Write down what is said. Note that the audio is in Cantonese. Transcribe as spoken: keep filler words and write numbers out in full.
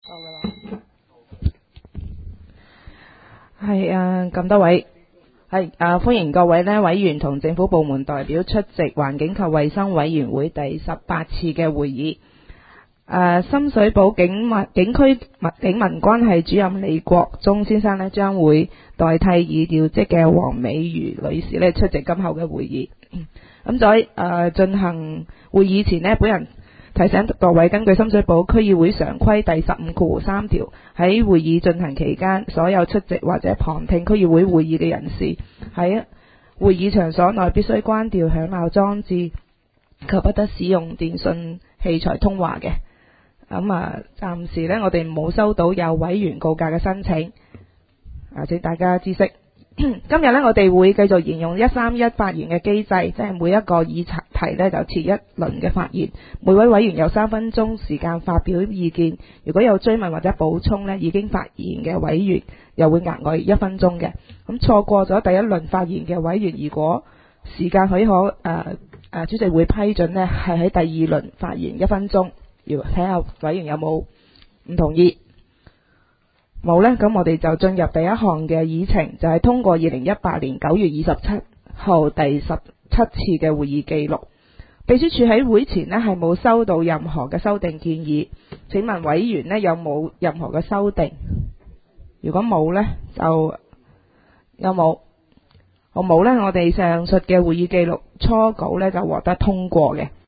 夠㗎啦。係啊，咁多位係啊，歡迎各位呢委員同政府部門代表出席環境及衛生委員會第十八次嘅會議。誒，深水埗警民警區警民關係主任李國忠先生呢，將會代替已調職嘅黃美如女士呢出席今後嘅會議。咁在誒進行會議前呢，本人提醒各位，根據深水埗區議會常規第十五括弧三條，喺會議進行期間，所有出席或者旁聽區議會會議嘅人士喺會議場所內必須關掉響鬧裝置及不得使用電訊器材通話嘅。咁啊，暫時呢，我哋冇收到有委員告假嘅申請，啊，請大家知悉。今日呢，我哋會繼續沿用一三一發言嘅機制，即係每一個議題呢就設一輪嘅發言，每位委員有三分鐘時間發表意見。如果有追問或者補充呢，已經發言嘅委員又會額外一分鐘嘅。咁錯過咗第一輪發言嘅委員，如果時間許可，誒、呃、誒，主席會批准呢係喺第二輪發言一分鐘。要睇下委員有冇唔同意，冇呢，咁我哋就進入第一項嘅議程，就係、是、通過二零一八年九月二十七號第十七次嘅會議記錄。秘書處喺會前呢係冇收到任何嘅修訂建議，請問委員呢有冇任何嘅修訂？如果冇呢，就有冇？好冇呢，我哋上述嘅會議記錄初稿呢就獲得通過嘅。